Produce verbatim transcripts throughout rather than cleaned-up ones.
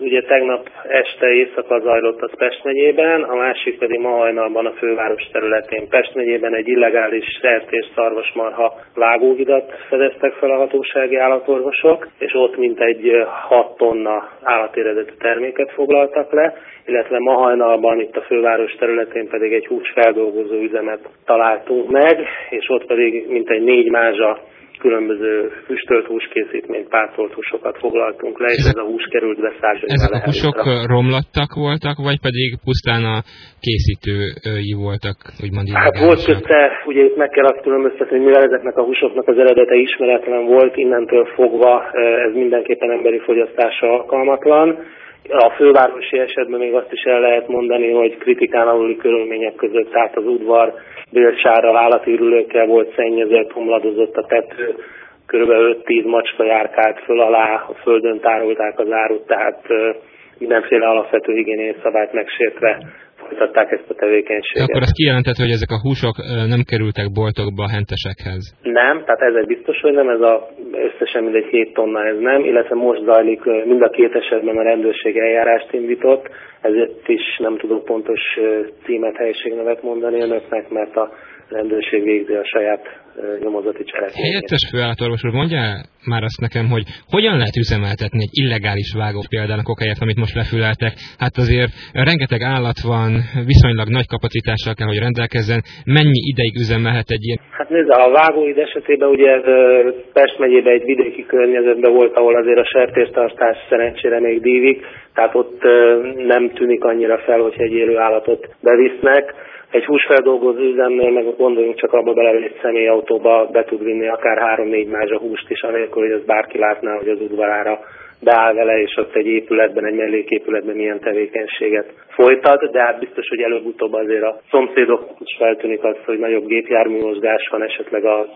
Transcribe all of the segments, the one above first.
ugye tegnap este éjszaka zajlott az Pest megyében, a másik pedig ma hajnalban a főváros területén. Pest megyében egy illegális sertés szarvasmarha vágóhidat fedeztek fel a hatósági állatorvosok, és ott mintegy hat tonna állatéredetű terméket foglaltak le, illetve ma hajnalban itt a főváros területén pedig egy húsfeldolgozó üzemet találtunk meg, és ott pedig mintegy négy mázsa különböző füstölt húskészítményt, pácolt húsokat foglaltunk le, és ezek, ez a hús került beszállítani. Ezek a húsok romlottak voltak, vagy pedig pusztán a készítői voltak, úgymond illegálisak? Hát volt közte, ugye itt meg kell azt különböztetni, hogy mivel ezeknek a húsoknak az eredete ismeretlen volt, innentől fogva ez mindenképpen emberi fogyasztásra alkalmatlan. A fővárosi esetben még azt is el lehet mondani, hogy kritikán aluli körülmények között, tehát az udvar bélsárral, állatűrülőkkel volt szennyezett, homladozott a tető, körülbelül öt-tíz macska járkált föl alá, a földön tárolták az árut, tehát mindenféle alapvető higiéniai szabályt megsértve folytatták ezt a tevékenységet. De akkor azt kijelentett, hogy ezek a húsok nem kerültek boltokba a hentesekhez? Nem, tehát ez egy biztos, hogy nem, ez a, összesen mindegy hét tonna ez nem, illetve most zajlik mind a két esetben a rendőrség eljárást indított, ezért is nem tudok pontos címet, helyiségnevet mondani önöknek, mert a rendőrség végzi a saját nyomozati cselekményét. Helyettes főállatorvos úr, mondja már azt nekem, hogy hogyan lehet üzemeltetni egy illegális vágót, például a kokáját, amit most lefüleltek. Hát azért rengeteg állat van, viszonylag nagy kapacitással kell, hogy rendelkezzen. Mennyi ideig üzemelhet egy ilyen? Hát nézd, a vágóhíd esetében ugye Pest megyében egy vidéki környezetben volt, ahol azért a sertéstartás szerencsére még dívik, tehát ott nem tűnik annyira fel, hogyha egy élő állatot bevisznek. Egy húsfeldolgozó üzemnél meg gondoljunk csak abba bele, hogy egy személyautóba be tud vinni akár három-négy mázsa húst is, anélkül, hogy az bárki látná, hogy az udvarára beáll vele, és ott egy épületben, egy melléképületben milyen tevékenységet folytat, de hát biztos, hogy előbb-utóbb azért a szomszédok is feltűnik az, hogy nagyobb gépjármű mozgás van, esetleg a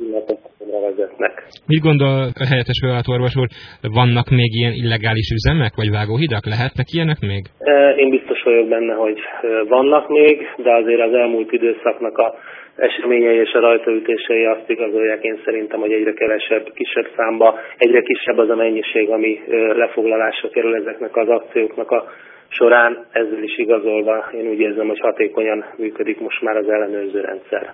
vezetnek. Mit gondol a helyettes főállatorvos úr, vannak még ilyen illegális üzemek, vagy vágóhidak? Lehetnek ilyenek még? Én biztos vagyok benne, hogy vannak még, de azért az elmúlt időszaknak a eseményei és a rajtaütései azt igazolják, én szerintem, hogy egyre kevesebb, kisebb számba, egyre kisebb az a mennyiség, ami lefoglalásra kerül ezeknek az akcióknak a során. Ezzel is igazolva én úgy érzem, hogy hatékonyan működik most már az ellenőrző rendszer.